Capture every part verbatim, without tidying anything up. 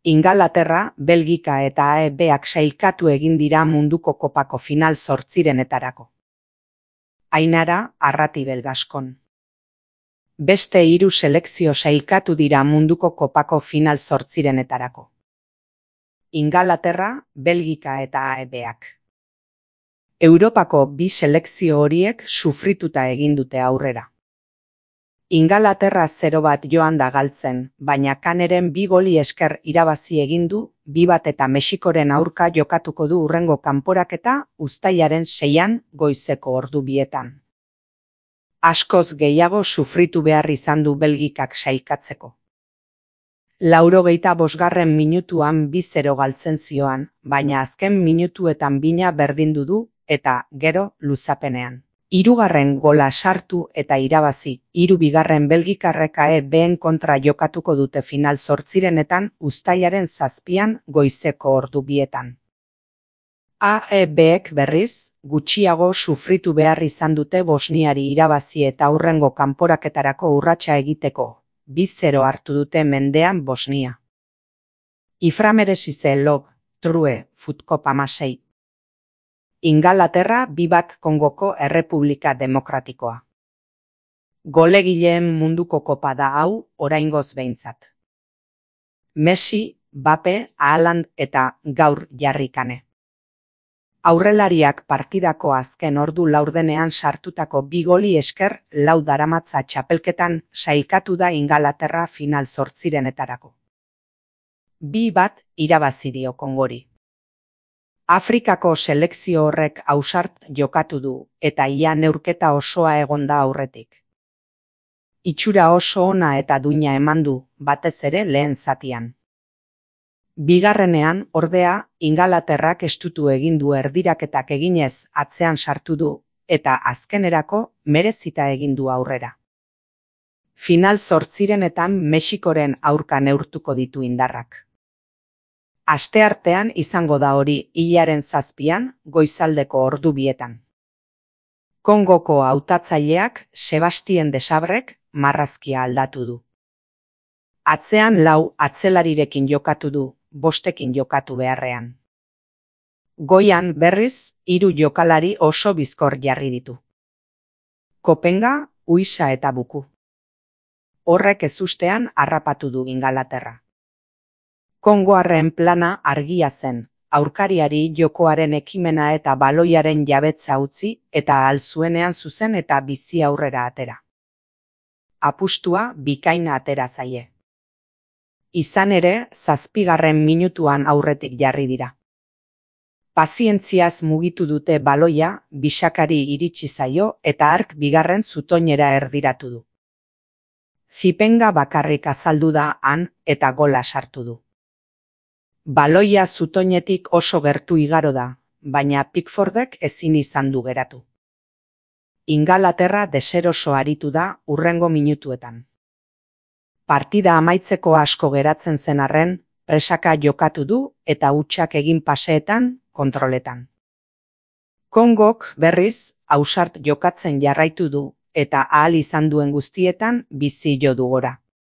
Ingalaterra, Belgika eta A E Bak sailkatu egin dira munduko kopako final zortzirenetarako. Ainara, Arratibel Gaskon. Beste hiru selekzio sailkatu dira munduko kopako final zortzirenetarako. Ingalaterra, Belgika eta A E Bak. Europako bi selekzio horiek sufrituta egin dute aurrera. Ingalaterra zero bat joan da galtzen, baina Kaneren bi goli esker irabazi egin du, bi bat eta Mexikoren aurka jokatuko du hurrengo kanporaketa uztailaren seian goizeko ordu bietan. Askoz gehiago sufritu behar izan du Belgikak sailkatzeko. Laurogeita bosgarren minutuan bi zero galtzen zioan, baina azken minutuetan bina berdindu du, eta gero luzapenean. Hirugarren gola sartu eta irabazi, hiru bigarren Belgikarrek A E Bn kontra jokatuko dute final zortzirenetan uztailaren zazpian goizeko ordu bietan. A E Bek berriz, gutxiago sufritu behar izan dute Bosniari irabazi eta hurrengo kanporaketarako urratsa egiteko, bi zero hartu dute mendean Bosnia. Iframeresize lob, true, futkop hamasei. Ingalaterra bi bat Kongoko Errepublika Demokratikoa. Golegileen munduko kopa da hau, oraingoz behintzat. Messi, Bape, Haaland eta gaur jarrikane. Aurrelariak partidako azken ordu laurdenean sartutako bi goli esker lau daramatza txapelketan sailkatu da Ingalaterra final zortzirenetarako. Bi bat irabazi dio Kongori. Afrikako selekzio horrek ausart jokatu du, eta ia neurketa osoa egon da aurretik. Itxura oso ona eta duina eman du, batez ere lehen zatian. Bigarrenean, ordea, Ingalaterrak estutu egin du erdiraketak eginez atzean sartu du, eta azkenerako merezita egin du aurrera. Final zortzirenetan Mexikoren aurka neurtuko ditu indarrak. Asteartean izango da hori hilaren zazpian, goizaldeko ordu bietan. Kongoko hautatzaileak Sebastien Desabrek marrazkia aldatu du. Atzean lau atzelarirekin jokatu du, bostekin jokatu beharrean. Goian berriz, hiru jokalari oso bizkor jarri ditu. Kopenga, Uisa eta Buku. Horrek ezustean harrapatu du Ingalaterra. Kongoarren plana argia zen, aurkariari jokoaren ekimena eta baloiaren jabetza utzi eta ahal zuenean zuzen eta bizi aurrera atera. Apustua bikaina atera zaie. Izan ere, zazpigarren minutuan aurretik jarri dira. Pazientziaz mugitu dute baloia, bisakari iritsi zaio eta hark bigarren zutoinera erdiratu du. Zipenga bakarrik azaldu da han eta gola sartu du. Baloia zutoinetik oso gertu igaro da, baina Pickfordek ezin izan du geratu. Ingalaterra deseroso aritu da hurrengo minutuetan. Partida amaitzeko asko geratzen zen arren, presaka jokatu du eta hutsak egin paseetan, kontroletan. Kongok berriz, ausart jokatzen jarraitu du eta ahal izan duen guztietan bizi jo du gora.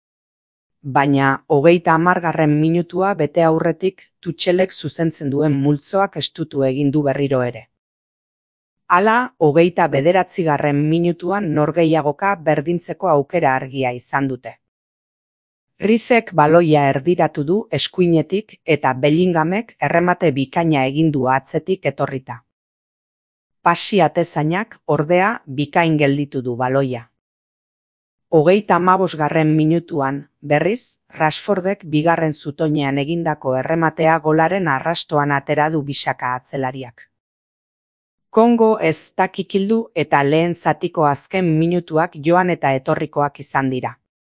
Baina hogeita hamargarren minutua bete aurretik Tutxelek zuzentzen duen multzoak estutu egin du berriro ere. Hala, hogeita bederatzigarren minutuan norgehiagoka berdintzeko aukera argia izan dute. Rizek baloia erdiratu du eskuinetik eta Bellinghamek erremate bikaina egin du atzetik etorrita. Pasi atezainak ordea bikain gelditu du baloia. Hogeita hamabosgarren minutuan, berriz, Rashfordek bigarren zutoinean egindako errematea golaren arrastoan atera du bisaka atzelariak. Kongo ez da kikildu eta lehen zatiko azken minutuak joan eta etorrikoak izan dira.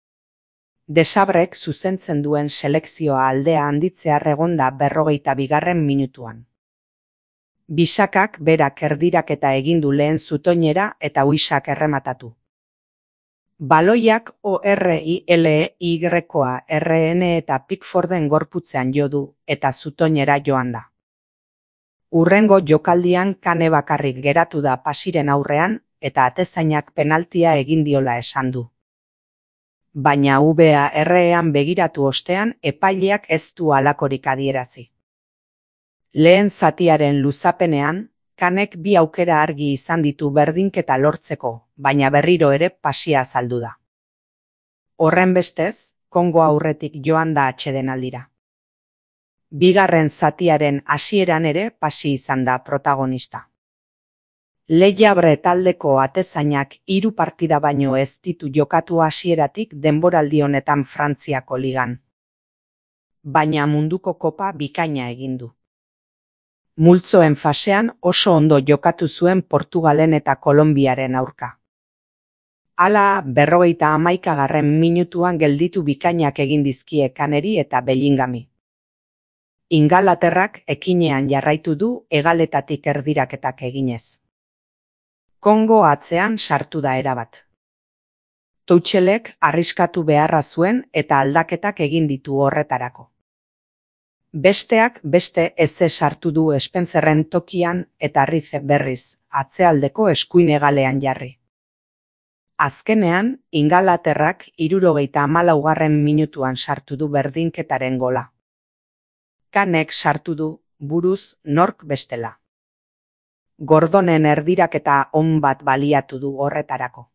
Desabrek zuzentzen duen selekzioa aldea handitzear egonda berrogeita bigarren minutuan. Bisakak berak erdiraketa egin du lehen zutoinera eta Uisak errematatu. Baloiak O R I L E Y-koa R N eta Pickforden gorputzean jo du eta zutoinera joan da. Hurrengo jokaldian Kane bakarrik geratu da pasiren aurrean eta atezainak penaltia egin diola esan du. baina V A R-ean begiratu ostean epaileak ez du halakorik adierazi. Lehen zatiaren luzapenean, Kanek bi aukera argi izan ditu berdinketa lortzeko, baina berriro ere pasia azaldu da. Horrenbestez, Kongo aurretik joan da atsedenaldira. Bigarren zatiaren hasieran ere pasi izan da protagonista. Lehiabre taldeko atezainak hiru partida baino ez ditu jokatu hasieratik denboraldi honetan Frantziako ligan. Baina munduko kopa bikaina egin du. Multzoen fasean oso ondo jokatu zuen Portugalen eta Kolonbiaren aurka. Hala, berrogeita hamaikagarren minutuan gelditu bikainak egin dizkie Kaneri eta Bellingami. Ingalaterrak ekinean jarraitu du hegaletatik erdiraketak eginez. Kongo atzean sartu da erabat. Tuchelek arriskatu beharra zuen eta aldaketak egin ditu horretarako. Besteak beste eze sartu du Spencerren tokian eta Rize berriz, atzealdeko eskuin hegalean jarri. Azkenean, Ingalaterrak hirurogeita hamalaugarren minutuan sartu du berdinketaren gola. Kanek sartu du, buruz nork bestela. Gordonen erdiraketa on bat baliatu du horretarako.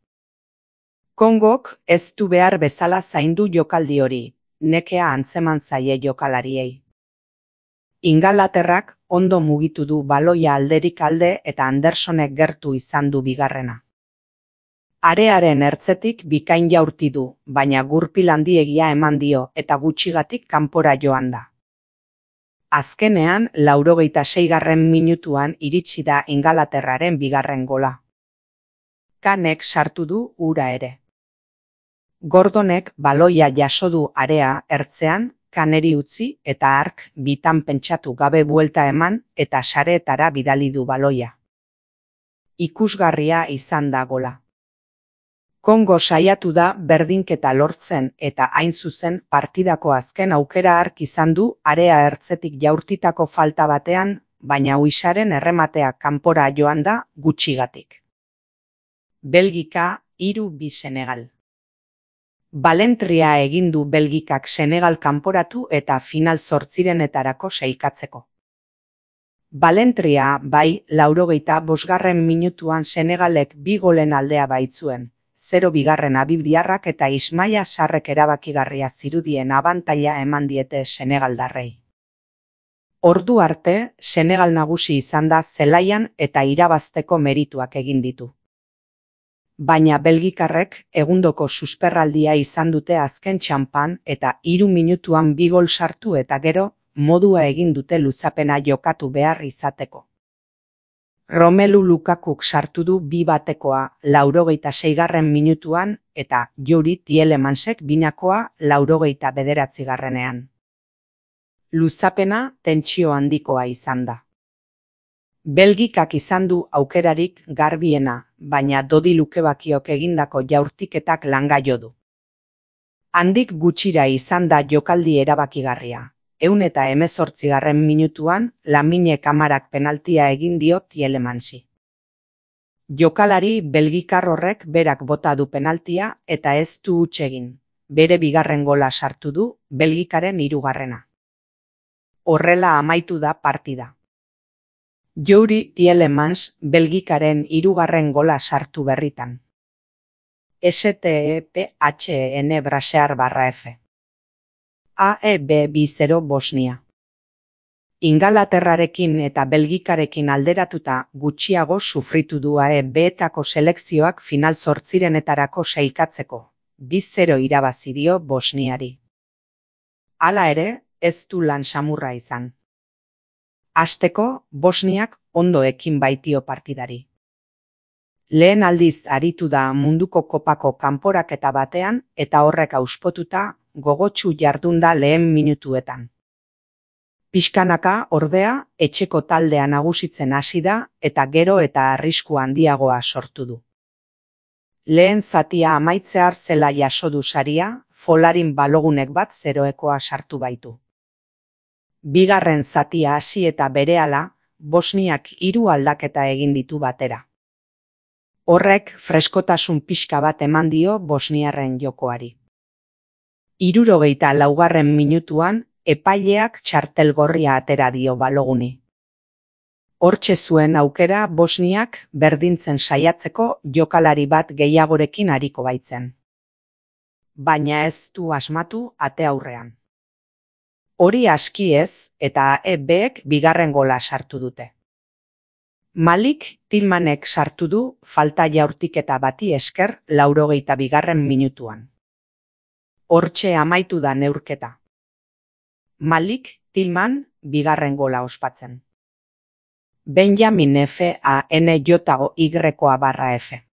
Kongok ez du behar bezala zaindu jokaldi hori, nekea antzeman zaie jokalariei. Ingalaterrak ondo mugitu du baloia alderik alde eta Andersonek gertu izan du bigarrena. Arearen ertzetik bikain jaurti du, baina gurpil handiegia eman dio eta gutxigatik kanpora joan da. Azkenean, laurogeita seigarren minutuan iritsi da Ingalaterraren bigarren gola. Kanek sartu du ura ere. Gordonek baloia jaso du area ertzean, Kaneri utzi eta hark bitan pentsatu gabe buelta eman eta sareetara bidali du baloia. Ikusgarria izan da gola. Kongo saiatu da berdinketa lortzen eta hain zuzen partidako azken aukera hark izan du area ertzetik jaurtitako falta batean, baina Uixaren errematea kanpora joan da gutxigatik. Belgika hiru bi Senegal. Balentria egin du Belgikak Senegal kanporatu eta final zortzirenetarako sailkatzeko. Balentria bai laurogeita bosgarren minutuan Senegalek bi golen aldea baitzuen, zero bigarren abibdiarrak eta Ismaila Sarrek erabakigarria zirudien abantaila eman diete senegaldarrei. Ordu arte, Senegal nagusi izan da zelaian eta irabazteko merituak egin ditu. Baina belgikarrek egundoko susperraldia izan dute azken txanpan eta hiru minutuan bi gol sartu eta gero modua egin dute luzapena jokatu behar izateko. Romelu Lukakuk sartu du bi batekoa laurogeita seigarren minutuan eta Yuri Tielemansek binakoa laurogeita bederatzigarrenean. Luzapena tentsio handikoa izan da. Belgikak izan du aukerarik garbiena, baina Dodi Lukebakiok egindako jaurtiketak langa jo du. Handik gutxira izan da jokaldi erabakigarria. Ehun eta hemezortzigarren minutuan Lamine Kamarak penaltia egin dio Tielemansi. Jokalari belgikar horrek berak bota du penaltia eta ez du huts egin. Bere bigarren gola sartu du Belgikaren hirugarrena. Horrela amaitu da partida. Yuri Tielemans Belgikaren hirugarren gola sartu berritan. S T E P H E N Brasear barra F. A E B bi zero Bosnia. Ingalaterrarekin eta Belgikarekin alderatuta gutxiago sufritu du A E B-etako selekzioak final zortzirenetarako sailkatzeko, bi zero irabazi dio Bosniari. Hala ere, ez du lan samurra izan. Hasteko, Bosniak ondo ekin baitio partidari. Lehen aldiz aritu da munduko kopako kanporaketa batean eta horrek auspotuta gogotsu jardunda lehen minutuetan. Pixkanaka, ordea, etxeko taldea nagusitzen hasi da eta gero eta arrisku handiagoa sortu du. Lehen zatia amaitzear zela jaso du saria, Folarin Balogunek bat zeroekoa sartu baitu. Bigarren zatia hasi eta berehala, Bosniak hiru aldaketa egin ditu batera. Horrek freskotasun pixka bat eman dio bosniarren jokoari. Hirurogeita laugarren minutuan epaileak txartel gorria atera dio Baloguni. Hortxe zuen aukera Bosniak berdintzen saiatzeko jokalari bat gehiagorekin ariko baitzen. Baina ez du asmatu ate aurrean. Hori aski ez eta E Bek bigarren gola sartu dute. Malik Tillmanek sartu du falta jaurtiketa bati esker laurogeita bigarren minutuan. Hortxe amaitu da neurketa. Malik Tillman bigarren gola ospatzen. Benjamin F A N J O Y barra F